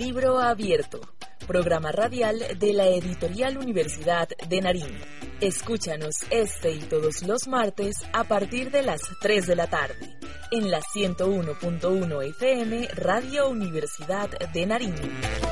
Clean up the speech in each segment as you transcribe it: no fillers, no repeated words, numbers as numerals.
Libro Abierto, programa radial de la Editorial Universidad de Nariño. Escúchanos este y todos los martes a partir de las 3 de la tarde, en la 101.1 FM Radio Universidad de Nariño.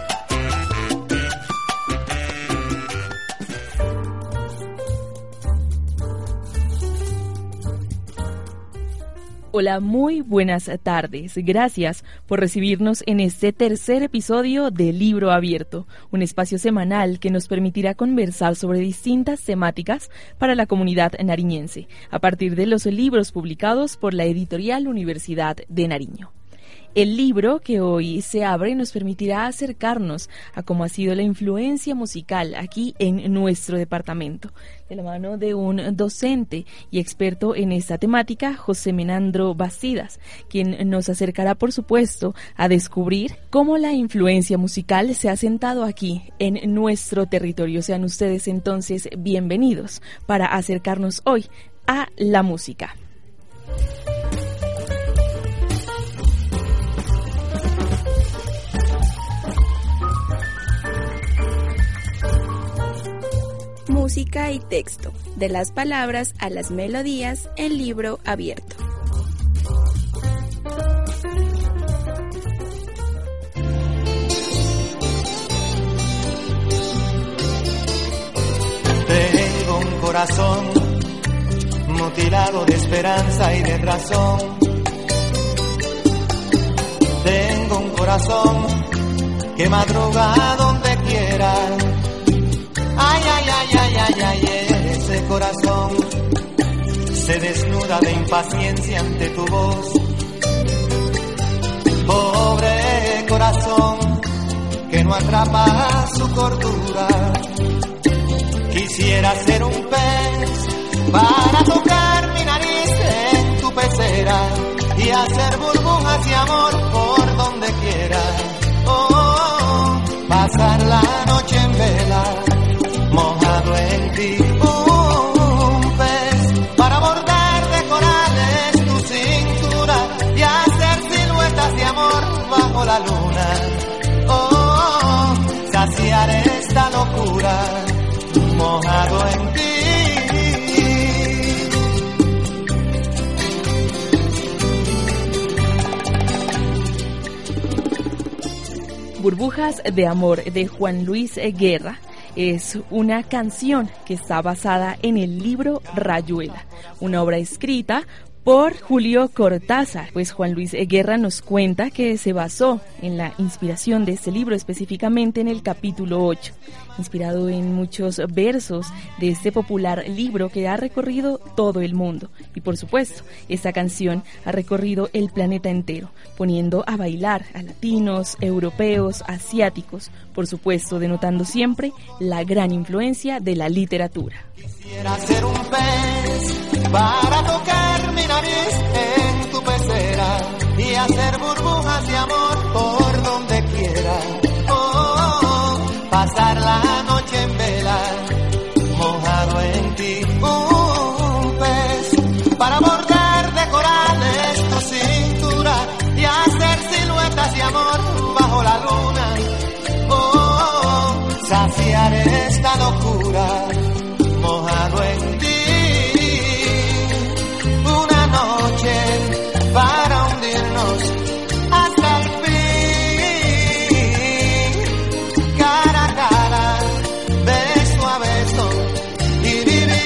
Hola, muy buenas tardes. Gracias por recibirnos en este tercer episodio de Libro Abierto, un espacio semanal que nos permitirá conversar sobre distintas temáticas para la comunidad nariñense, a partir de los libros publicados por la Editorial Universidad de Nariño. El libro que hoy se abre nos permitirá acercarnos a cómo ha sido la influencia musical aquí en nuestro departamento, de la mano de un docente y experto en esta temática, José Menandro Bastidas, quien nos acercará, por supuesto, a descubrir cómo la influencia musical se ha sentado aquí en nuestro territorio. Sean ustedes entonces bienvenidos para acercarnos hoy a la música. Música y texto, de las palabras a las melodías en Libro Abierto. Tengo un corazón mutilado de esperanza y de razón. Tengo un corazón que madruga donde quiera. Ay, ay, ay, ay, ay, ay, ese corazón se desnuda de impaciencia ante tu voz. Pobre corazón que no atrapa su cordura. Quisiera ser un pez para tocar mi nariz en tu pecera y hacer burbujas de amor por donde quiera. Oh, pasar la noche en vela, mojado en ti, un pez para bordar de corales tu cintura y hacer siluetas de amor bajo la luna. Oh, saciar esta locura, mojado en ti. Burbujas de amor, de Juan Luis Guerra, es una canción que está basada en el libro Rayuela, una obra escrita por Julio Cortázar. Pues Juan Luis Guerra nos cuenta que se basó en la inspiración de este libro, específicamente en el capítulo 8, inspirado en muchos versos de este popular libro que ha recorrido todo el mundo. Y por supuesto, esta canción ha recorrido el planeta entero, poniendo a bailar a latinos, europeos, asiáticos, por supuesto, denotando siempre la gran influencia de la literatura. Quisiera ser un pez para tocar mi nariz en tu pecera y hacer burbujas de amor por donde quiera. Oh, pasar la noche en vela, mojado en ti. Un pez para bordar de corales tu cintura y hacer siluetas de amor bajo la luna. Oh, saciar esta locura, mojado en ti. Una noche para hundirnos hasta el fin, cara a cara, beso a beso y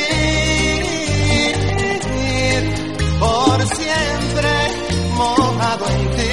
vivir por siempre mojado en ti.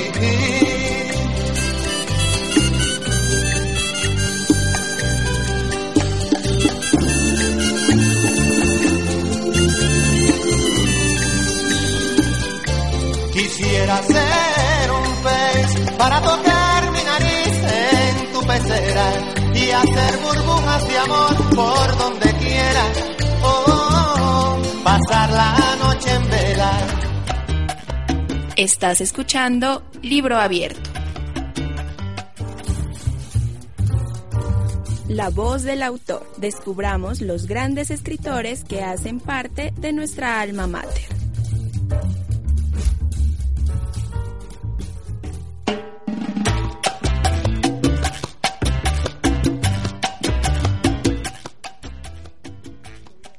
Quisiera ser un pez para tocar mi nariz en tu pecera y hacer burbujas de amor por donde quiera. Oh, pasar la noche en vela. Estás escuchando Libro Abierto. La voz del autor. Descubramos los grandes escritores que hacen parte de nuestra alma mater.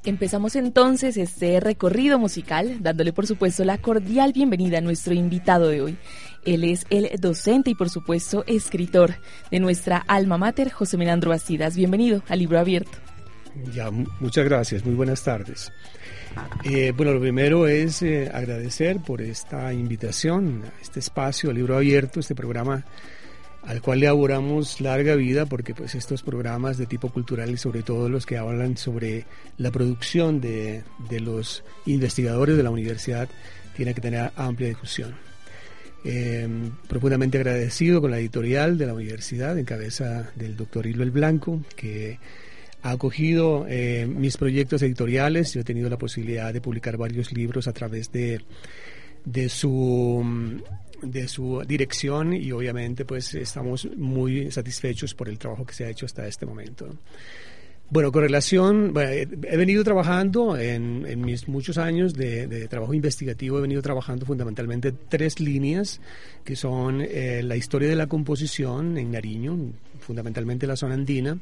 Empezamos entonces este recorrido musical dándole por supuesto la cordial bienvenida a nuestro invitado de hoy. Él es el docente y por supuesto escritor de nuestra alma mater, José Menandro Bastidas. Bienvenido a Libro Abierto. Ya, muchas gracias, muy buenas tardes. Bueno, lo primero es agradecer por esta invitación a este espacio, Libro Abierto, este programa al cual le auguramos larga vida, porque pues estos programas de tipo cultural y sobre todo los que hablan sobre la producción de los investigadores de la universidad tienen que tener amplia difusión. Profundamente agradecido con la editorial de la universidad en cabeza del doctor Hilbert Blanco, que ha acogido mis proyectos editoriales. Yo he tenido la posibilidad de publicar varios libros a través de su dirección y obviamente pues estamos muy satisfechos por el trabajo que se ha hecho hasta este momento. Bueno, con relación, he venido trabajando en mis muchos años de trabajo investigativo, he venido trabajando fundamentalmente 3 líneas, que son la historia de la composición en Nariño, fundamentalmente la zona andina,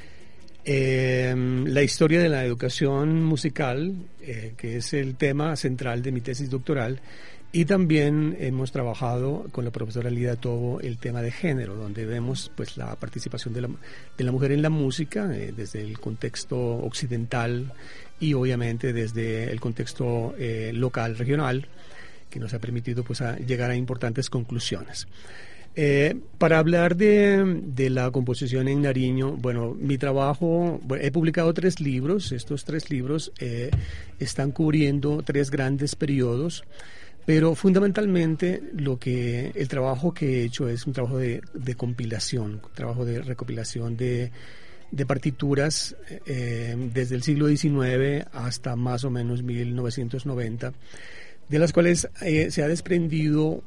la historia de la educación musical, que es el tema central de mi tesis doctoral, y también hemos trabajado con la profesora Lida Tobo el tema de género, donde vemos pues la participación de la mujer en la música desde el contexto occidental y obviamente desde el contexto local, regional, que nos ha permitido pues llegar a importantes conclusiones. Para hablar de la composición en Nariño, bueno, mi trabajo, he publicado 3 libros. Estos 3 libros están cubriendo 3 grandes periodos, pero fundamentalmente el trabajo que he hecho es un trabajo de compilación, un trabajo de recopilación de partituras desde el siglo XIX hasta más o menos 1990, de las cuales se ha desprendido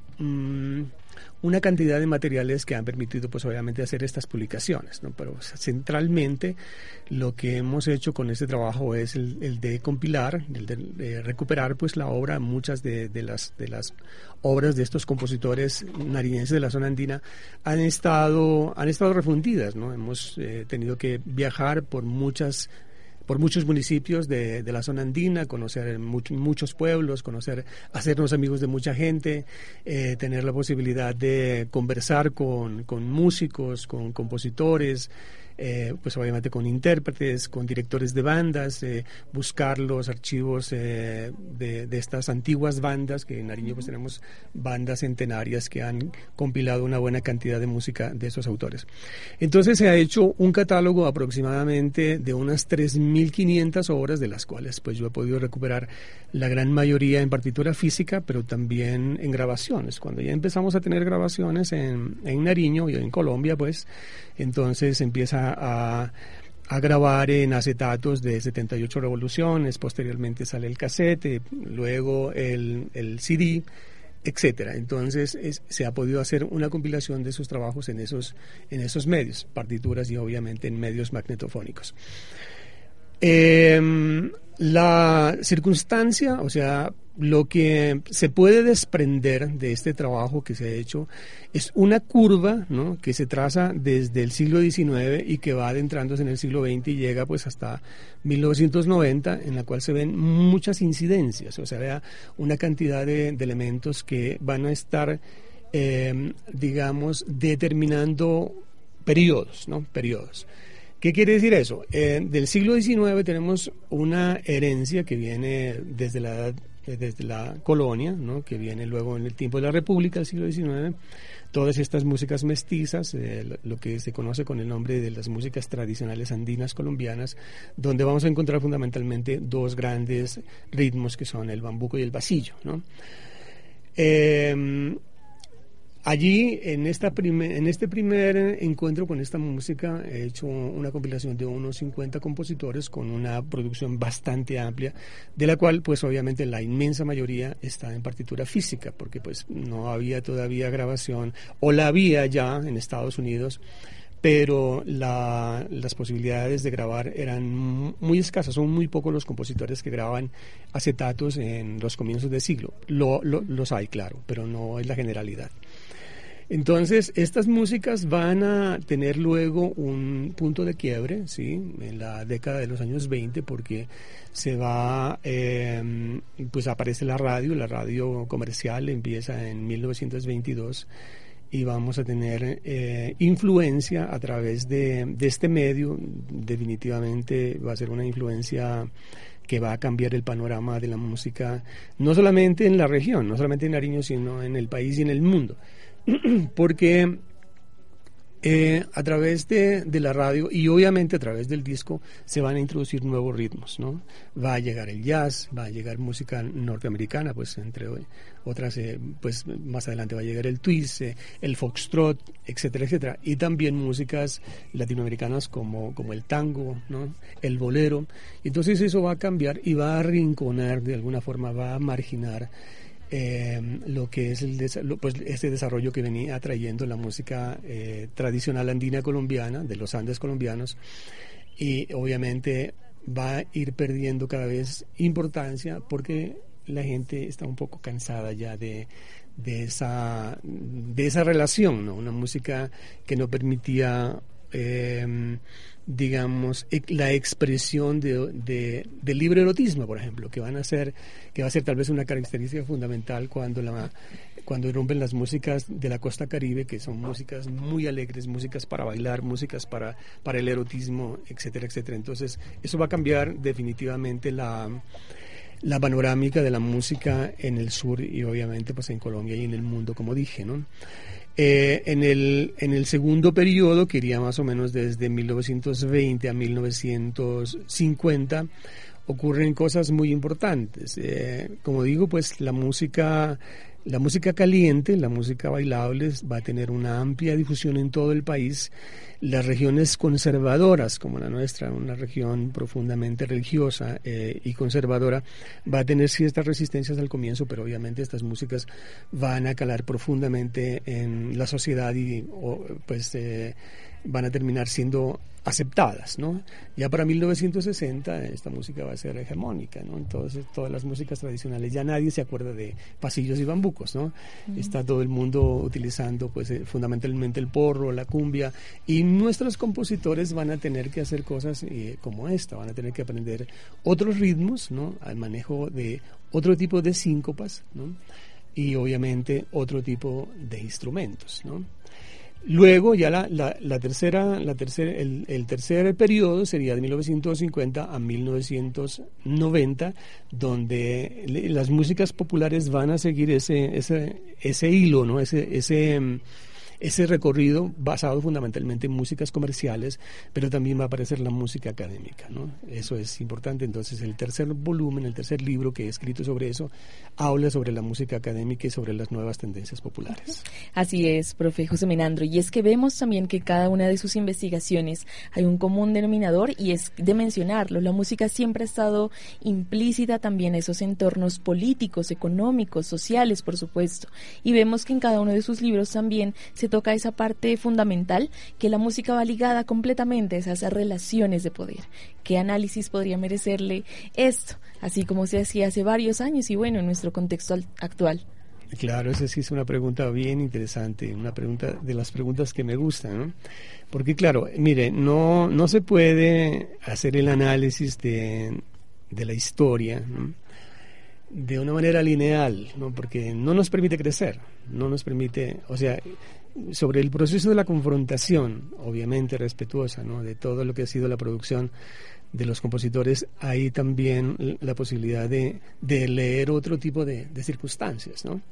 una cantidad de materiales que han permitido pues obviamente hacer estas publicaciones, ¿no? Pero centralmente lo que hemos hecho con este trabajo es el de compilar, el de recuperar pues la obra. Muchas de las obras de estos compositores nariñenses de la zona andina han estado refundidas, ¿no? Hemos tenido que viajar por muchos municipios de la zona andina, conocer muchos pueblos, hacernos amigos de mucha gente, tener la posibilidad de conversar con músicos, con compositores, pues obviamente con intérpretes, con directores de bandas, buscar los archivos de estas antiguas bandas, que en Nariño pues tenemos bandas centenarias que han compilado una buena cantidad de música de esos autores. Entonces se ha hecho un catálogo aproximadamente de unas 3.500 obras, de las cuales pues yo he podido recuperar la gran mayoría en partitura física, pero también en grabaciones. Cuando ya empezamos a tener grabaciones en Nariño y en Colombia, pues entonces empieza a grabar en acetatos de 78 revoluciones, posteriormente sale el casete, luego el CD, etcétera. Entonces se ha podido hacer una compilación de esos trabajos en esos medios, partituras y obviamente en medios magnetofónicos. La circunstancia, o sea, lo que se puede desprender de este trabajo que se ha hecho es una curva, ¿no?, que se traza desde el siglo XIX y que va adentrándose en el siglo XX y llega pues hasta 1990, en la cual se ven muchas incidencias, o sea, una cantidad de elementos que van a estar, digamos, determinando periodos, ¿no? Periodos. ¿Qué quiere decir eso? Del siglo XIX tenemos una herencia que viene desde la colonia, ¿no?, que viene luego en el tiempo de la República del siglo XIX, todas estas músicas mestizas, lo que se conoce con el nombre de las músicas tradicionales andinas colombianas, donde vamos a encontrar fundamentalmente 2 grandes ritmos que son el bambuco y el vasillo, ¿no? Allí, en este primer encuentro con esta música, he hecho una compilación de unos 50 compositores con una producción bastante amplia, de la cual, pues obviamente la inmensa mayoría está en partitura física, porque pues no había todavía grabación, o la había ya en Estados Unidos, pero las posibilidades de grabar eran muy escasas. Son muy pocos los compositores que graban acetatos en los comienzos del siglo. Los hay, claro, pero no es la generalidad. Entonces, estas músicas van a tener luego un punto de quiebre, ¿sí? En la década de los años 20, porque se va, pues aparece la radio comercial empieza en 1922, y vamos a tener influencia a través de este medio. Definitivamente va a ser una influencia que va a cambiar el panorama de la música, no solamente en la región, no solamente en Nariño, sino en el país y en el mundo. Porque a través de la radio y obviamente a través del disco se van a introducir nuevos ritmos, ¿no? Va a llegar el jazz, va a llegar música norteamericana, pues entre otras, pues más adelante va a llegar el twist, el foxtrot, etcétera, etcétera, y también músicas latinoamericanas como el tango, ¿no? El bolero. Entonces eso va a cambiar y va a arrinconar, de alguna forma va a marginar lo que es pues este desarrollo que venía trayendo la música tradicional andina colombiana, de los Andes colombianos, y obviamente va a ir perdiendo cada vez importancia porque la gente está un poco cansada ya de esa relación, ¿no? Una música que no permitía digamos, la expresión de libre erotismo, por ejemplo, que va a ser tal vez una característica fundamental cuando irrumpen las músicas de la costa caribe, que son músicas muy alegres, músicas para bailar, músicas para el erotismo, etcétera, etcétera. Entonces, eso va a cambiar definitivamente la panorámica de la música en el sur y obviamente pues en Colombia y en el mundo, como dije, ¿no? En el segundo periodo, que iría más o menos desde 1920 a 1950, ocurren cosas muy importantes. Como digo, pues la música caliente, la música bailable va a tener una amplia difusión en todo el país. Las regiones conservadoras, como la nuestra, una región profundamente religiosa y conservadora, va a tener ciertas resistencias al comienzo, pero obviamente estas músicas van a calar profundamente en la sociedad y pues van a terminar siendo aceptadas, ¿no? Ya para 1960 esta música va a ser hegemónica, ¿no? Entonces todas las músicas tradicionales, ya nadie se acuerda de pasillos y bambucos, ¿no? Está todo el mundo utilizando pues fundamentalmente el porro, la cumbia, y nuestros compositores van a tener que hacer cosas como esta, van a tener que aprender otros ritmos, ¿no? Al manejo de otro tipo de síncopas, ¿no? Y obviamente otro tipo de instrumentos, ¿no? Luego ya el tercer periodo sería de 1950 a 1990, donde las músicas populares van a seguir ese hilo, ¿no? Ese recorrido basado fundamentalmente en músicas comerciales, pero también va a aparecer la música académica, ¿no? Eso es importante. Entonces el tercer volumen, el tercer libro que he escrito sobre eso, habla sobre la música académica y sobre las nuevas tendencias populares. Así es, profe José Menandro, y es que vemos también que cada una de sus investigaciones hay un común denominador, y es de mencionarlo, la música siempre ha estado implícita también en esos entornos políticos, económicos, sociales, por supuesto, y vemos que en cada uno de sus libros también se toca esa parte fundamental, que la música va ligada completamente a esas relaciones de poder. ¿Qué análisis podría merecerle esto? Así como se hacía hace varios años y bueno, en nuestro contexto actual. Claro, esa sí es una pregunta bien interesante, una pregunta de las preguntas que me gustan, ¿no? Porque claro, mire, no se puede hacer el análisis de la historia, ¿no? De una manera lineal, ¿no? Porque no nos permite crecer, no nos permite, o sea, sobre el proceso de la confrontación, obviamente respetuosa, ¿no? De todo lo que ha sido la producción de los compositores, hay también la posibilidad de leer otro tipo de circunstancias, ¿no?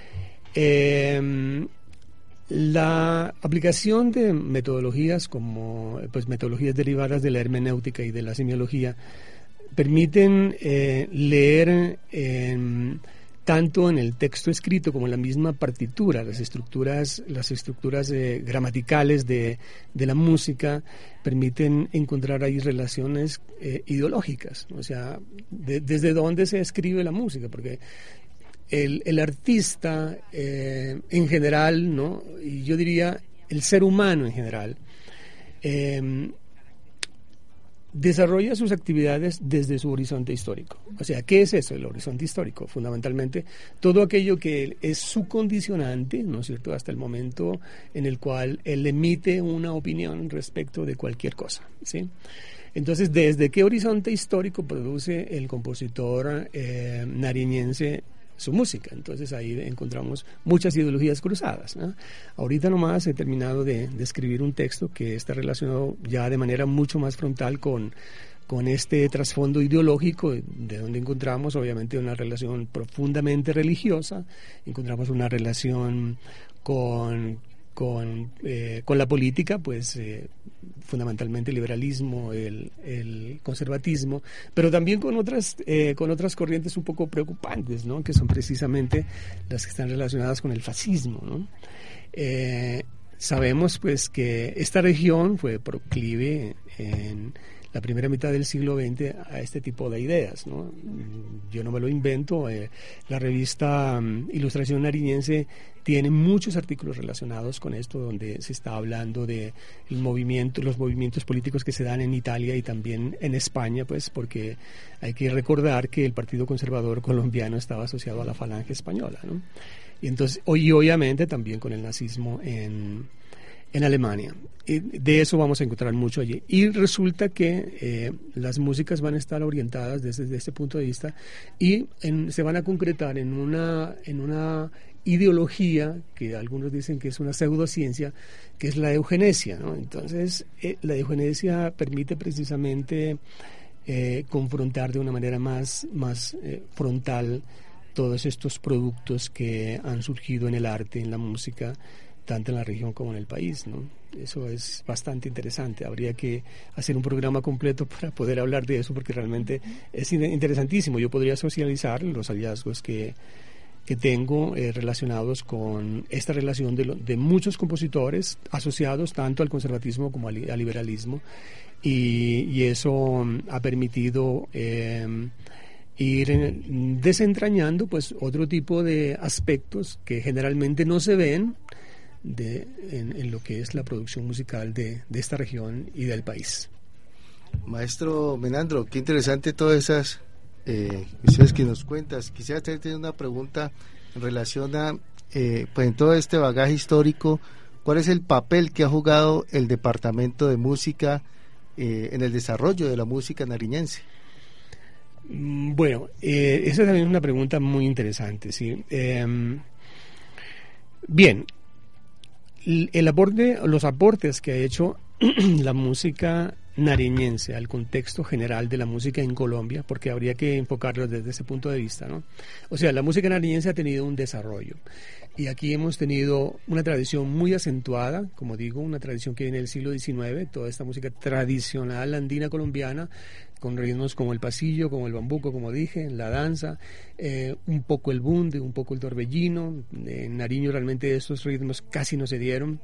La aplicación de metodologías como pues metodologías derivadas de la hermenéutica y de la semiología permiten leer tanto en el texto escrito como en la misma partitura, las estructuras gramaticales de la música permiten encontrar ahí relaciones ideológicas, o sea, desde dónde se escribe la música, porque el artista en general, ¿no? Y yo diría el ser humano en general, desarrolla sus actividades desde su horizonte histórico. O sea, ¿qué es eso, el horizonte histórico? Fundamentalmente, todo aquello que es su condicionante, ¿no es cierto?, hasta el momento en el cual él emite una opinión respecto de cualquier cosa, ¿sí? Entonces, ¿desde qué horizonte histórico produce el compositor nariñense su música? Entonces ahí encontramos muchas ideologías cruzadas, ¿no? Ahorita nomás he terminado de escribir un texto que está relacionado ya de manera mucho más frontal con este trasfondo ideológico, de donde encontramos obviamente una relación profundamente religiosa, encontramos una relación con la política, pues fundamentalmente el liberalismo, el conservatismo, pero también con otras corrientes un poco preocupantes, ¿no?, que son precisamente las que están relacionadas con el fascismo, ¿no? Sabemos pues que esta región fue proclive en la primera mitad del siglo XX a este tipo de ideas, ¿no? Yo no me lo invento. La revista Ilustración Nariñense tiene muchos artículos relacionados con esto, donde se está hablando de los movimientos políticos que se dan en Italia y también en España, pues porque hay que recordar que el Partido Conservador colombiano estaba asociado a la Falange española, ¿no? Y entonces, y obviamente también con el nazismo en Alemania. Y de eso vamos a encontrar mucho allí. Y resulta que las músicas van a estar orientadas desde este punto de vista y se van a concretar en una ideología que algunos dicen que es una pseudociencia, que es la eugenesia, ¿no? Entonces, la eugenesia permite precisamente confrontar de una manera más frontal todos estos productos que han surgido en el arte, en la música, tanto en la región como en el país, ¿no? Eso es bastante interesante. Habría que hacer un programa completo para poder hablar de eso, porque realmente es interesantísimo. Yo podría socializar los hallazgos que tengo relacionados con esta relación de muchos compositores asociados tanto al conservatismo como al liberalismo, y eso ha permitido ir desentrañando pues otro tipo de aspectos que generalmente no se ven en lo que es la producción musical de esta región y del país. Maestro Menandro, qué interesante todas esas cuestiones que nos cuentas. Quisiera hacerte una pregunta en relación a pues en todo este bagaje histórico, ¿cuál es el papel que ha jugado el Departamento de Música en el desarrollo de la música nariñense? Bueno, esa también es una pregunta muy interesante, ¿sí? Bien, los aportes que ha hecho la música nariñense al contexto general de la música en Colombia, porque habría que enfocarlo desde ese punto de vista, ¿no? O sea, la música nariñense ha tenido un desarrollo, y aquí hemos tenido una tradición muy acentuada, como digo, una tradición que viene del siglo XIX, toda esta música tradicional andina colombiana, con ritmos como el pasillo, como el bambuco, como dije, la danza, un poco el bunde, un poco el torbellino. En Nariño realmente estos ritmos casi no se dieron.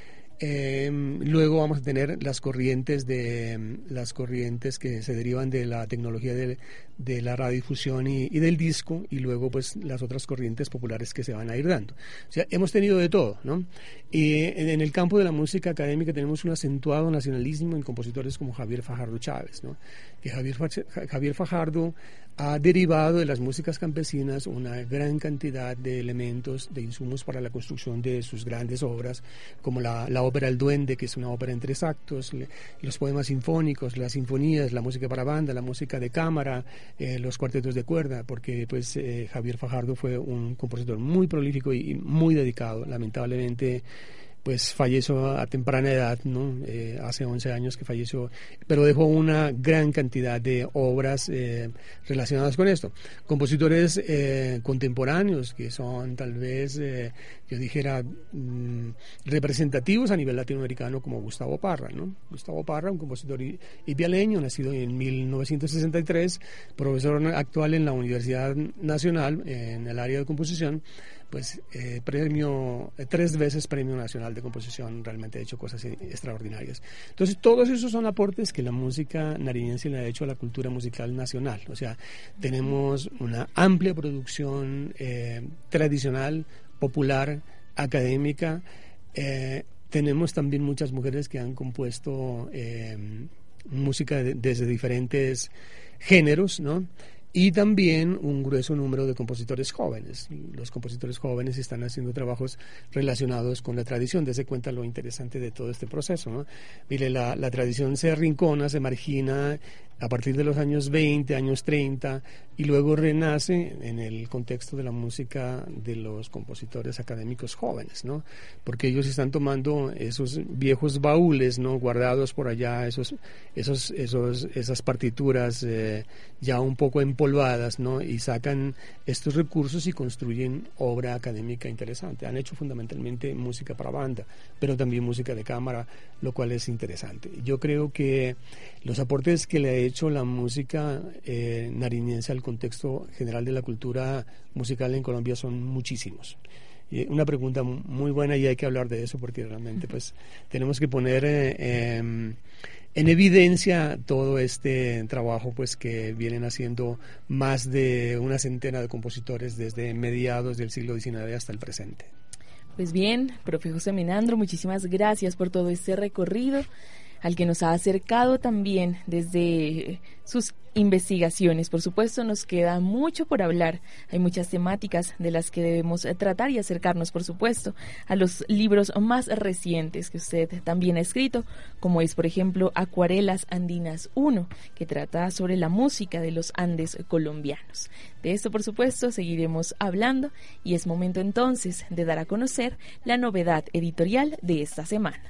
Luego vamos a tener las corrientes que se derivan de la tecnología de la radiodifusión y del disco, y luego pues las otras corrientes populares que se van a ir dando. O sea, hemos tenido de todo, ¿no? Y en el campo de la música académica tenemos un acentuado nacionalismo en compositores como Javier Fajardo Chávez, ¿no? Que Javier Fajardo ha derivado de las músicas campesinas una gran cantidad de elementos, de insumos para la construcción de sus grandes obras, como la ópera El Duende, que es una ópera en 3 actos, los poemas sinfónicos, las sinfonías, la música para banda, la música de cámara, los cuartetos de cuerda, porque pues Javier Fajardo fue un compositor muy prolífico y muy dedicado. Lamentablemente pues falleció a temprana edad, ¿no? Hace 11 años que falleció, pero dejó una gran cantidad de obras relacionadas con esto. Compositores contemporáneos que son tal vez, yo dijera, representativos a nivel latinoamericano, como Gustavo Parra, ¿no? Gustavo Parra, un compositor ipialeño, nacido en 1963, profesor actual en la Universidad Nacional en el área de composición, pues 3 veces Premio Nacional de Composición, realmente ha hecho cosas extraordinarias. Entonces, todos esos son aportes que la música nariñense le ha hecho a la cultura musical nacional. O sea, tenemos una amplia producción tradicional, popular, académica. Tenemos también muchas mujeres que han compuesto música desde diferentes géneros, ¿no? Y también un grueso número de compositores jóvenes. Los compositores jóvenes están haciendo trabajos relacionados con la tradición. Dese cuenta lo interesante de todo este proceso, ¿no? Mire, la tradición se arrincona, se margina a partir de los años 20, años 30, y luego renace en el contexto de la música de los compositores académicos jóvenes, ¿no? Porque ellos están tomando esos viejos baúles, ¿no? Guardados por allá, esas partituras ya un poco empolvadas, ¿no? Y sacan estos recursos y construyen obra académica interesante. Han hecho fundamentalmente música para banda, pero también música de cámara, lo cual es interesante. Yo creo que los aportes que le ha hecho la música nariñense al contexto general de la cultura musical en Colombia son muchísimos. Una pregunta muy buena, y hay que hablar de eso porque realmente pues tenemos que poner en evidencia todo este trabajo pues que vienen haciendo más de una centena de compositores desde mediados del siglo XIX hasta el presente. Pues bien, profe José Menandro, muchísimas gracias por todo este recorrido al que nos ha acercado también desde sus investigaciones. Por supuesto, nos queda mucho por hablar. Hay muchas temáticas de las que debemos tratar y acercarnos, por supuesto, a los libros más recientes que usted también ha escrito, como es, por ejemplo, Acuarelas Andinas 1, que trata sobre la música de los Andes colombianos. De esto, por supuesto, seguiremos hablando, y es momento entonces de dar a conocer la novedad editorial de esta semana.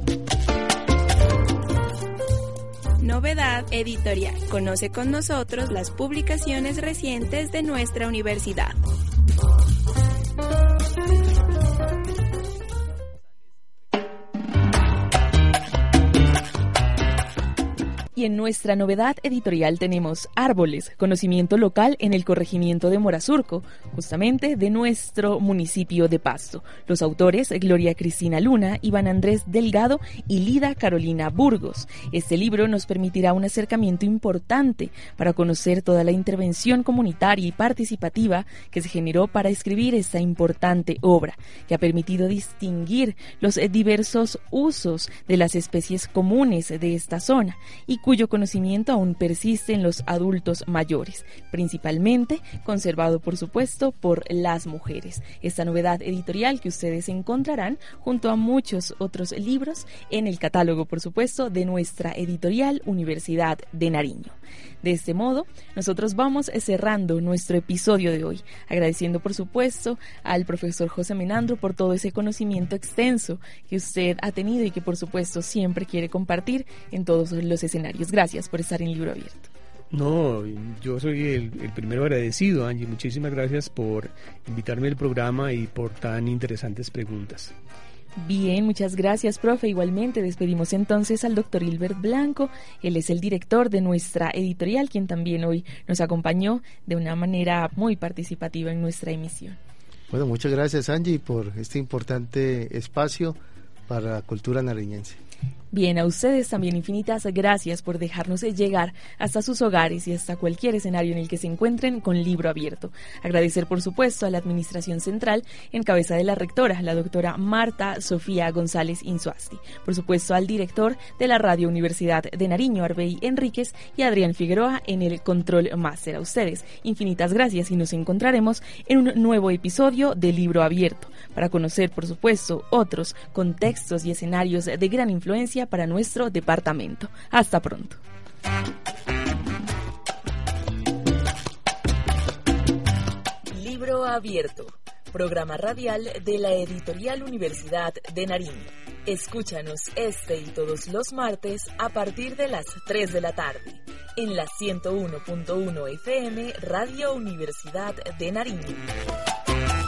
Novedad editorial. Conoce con nosotros las publicaciones recientes de nuestra universidad. Y en nuestra novedad editorial tenemos Árboles, conocimiento local en el corregimiento de Morazurco, justamente de nuestro municipio de Pasto. Los autores, Gloria Cristina Luna, Iván Andrés Delgado y Lida Carolina Burgos. Este libro nos permitirá un acercamiento importante para conocer toda la intervención comunitaria y participativa que se generó para escribir esta importante obra, que ha permitido distinguir los diversos usos de las especies comunes de esta zona y cuyo conocimiento aún persiste en los adultos mayores, principalmente conservado, por supuesto, por las mujeres. Esta novedad editorial que ustedes encontrarán junto a muchos otros libros en el catálogo, por supuesto, de nuestra editorial Universidad de Nariño. De este modo, nosotros vamos cerrando nuestro episodio de hoy, agradeciendo, por supuesto, al profesor José Menandro por todo ese conocimiento extenso que usted ha tenido y que, por supuesto, siempre quiere compartir en todos los escenarios. Gracias por estar en Libro Abierto. No, yo soy el primero agradecido, Angie. Muchísimas gracias por invitarme al programa y por tan interesantes preguntas. Bien, muchas gracias, profe. Igualmente despedimos entonces al doctor Hilbert Blanco. Él es el director de nuestra editorial, quien también hoy nos acompañó de una manera muy participativa en nuestra emisión. Bueno, muchas gracias, Angie, por este importante espacio para la cultura nariñense. Bien, a ustedes también infinitas gracias por dejarnos llegar hasta sus hogares y hasta cualquier escenario en el que se encuentren con Libro Abierto. Agradecer, por supuesto, a la Administración Central en cabeza de la rectora, la doctora Marta Sofía González Insuasti. Por supuesto, al director de la Radio Universidad de Nariño, Arbey Enríquez, y a Adrián Figueroa en el Control Máster. A ustedes, infinitas gracias, y nos encontraremos en un nuevo episodio de Libro Abierto para conocer, por supuesto, otros contextos y escenarios de gran influencia para nuestro departamento. Hasta pronto. Libro Abierto, programa radial de la Editorial Universidad de Nariño. Escúchanos este y todos los martes a partir de las 3 de la tarde en la 101.1 FM Radio Universidad de Nariño.